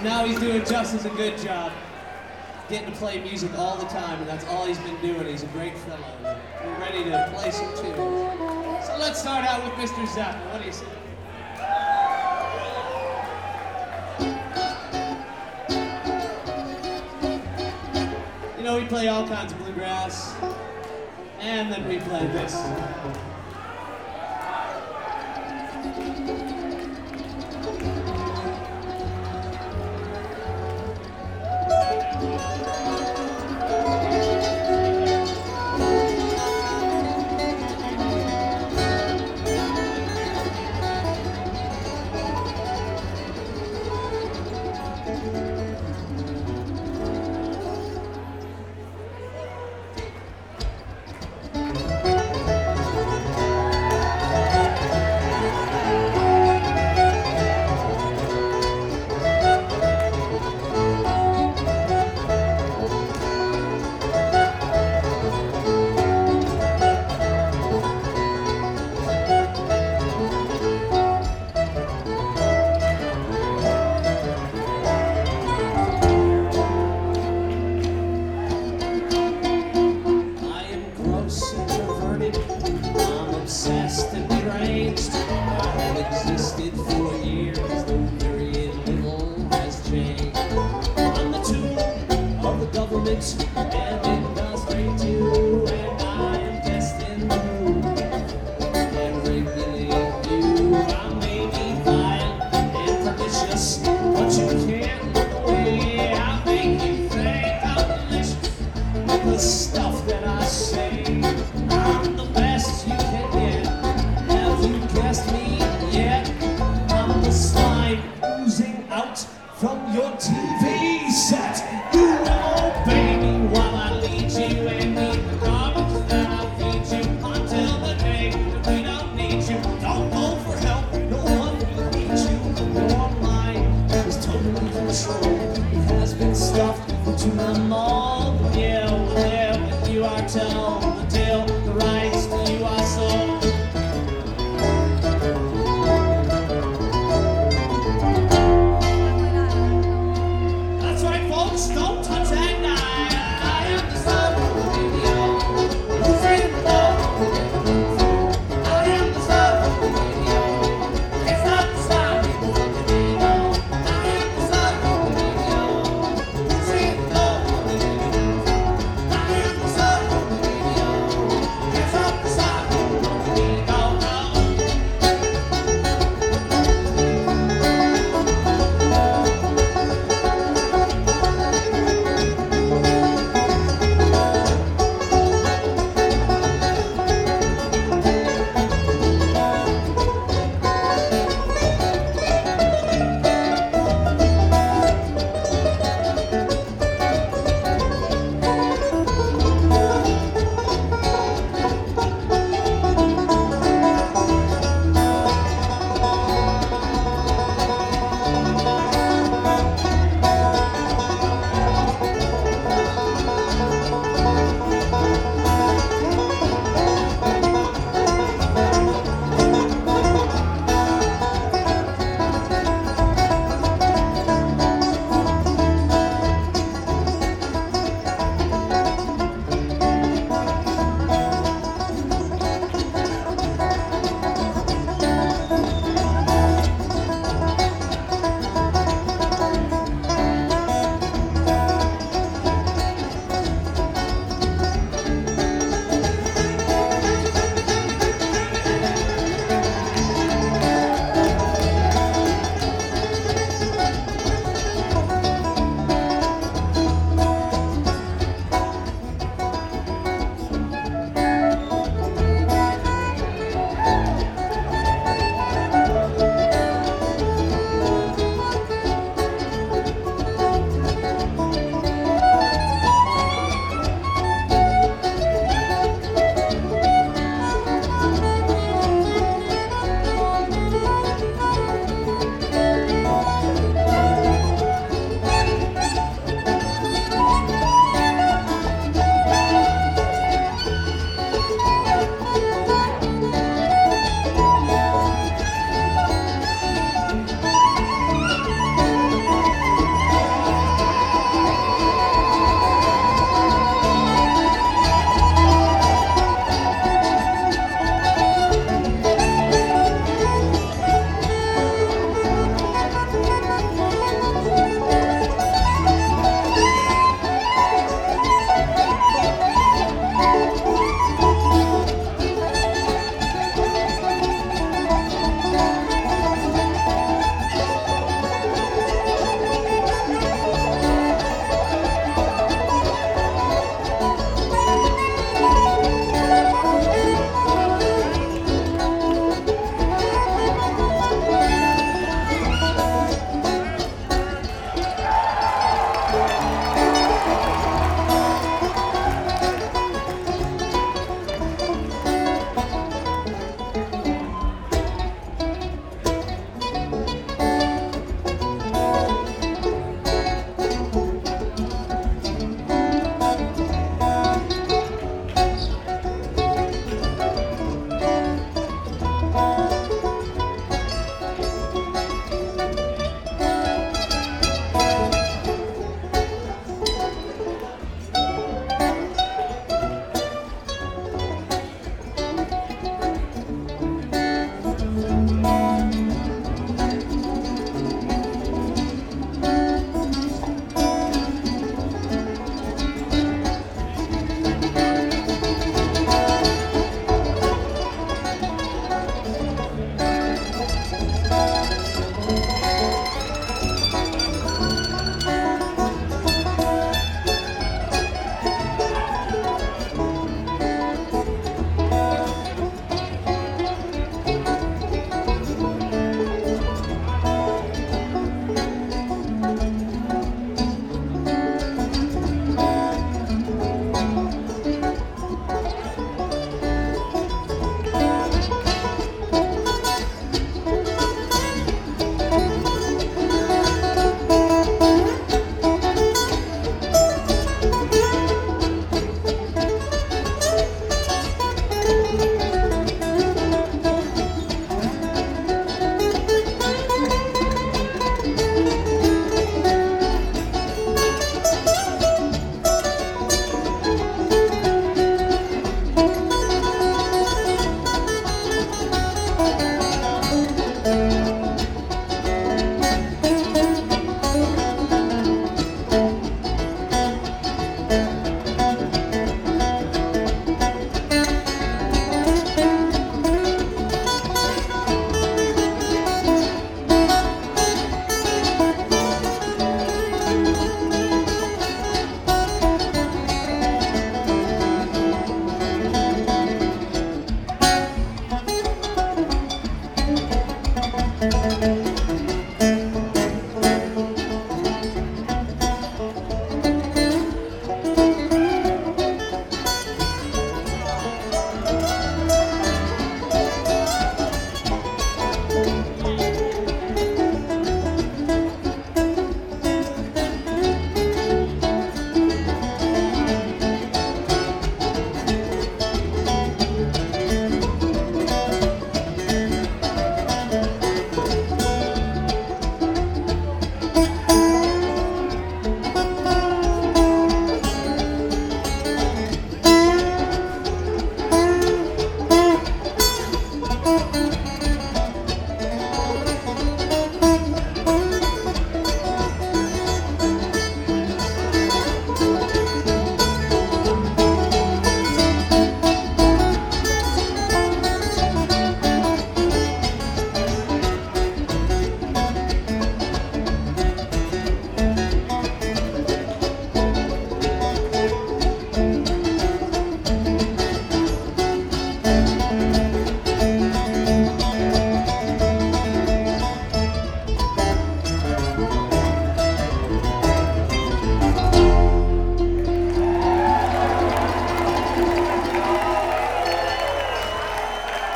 Now he's doing just as a good job, getting to play music all the time, and that's all he's been doing. He's a great fellow. We're ready to play some tunes. So let's start out with Mr. Zappa. What do you say? You know, we play all kinds of bluegrass, and then we play this. Existed for years, though very little has changed. I'm the tool of the government and industry too, and I am destined to rule and regulate you. I may be violent and pernicious, but you can't look away. I make you think I'm delicious with the stuff that I say. I'm the best you can get. Have you guessed me? I'm the slime oozing out from your TV set. You know, baby, while I lead you and eat the garbage that I feed you until the day that we don't need you. Don't go for help, no one will need you. Your mind is totally controlled. It has been stuffed into my mind.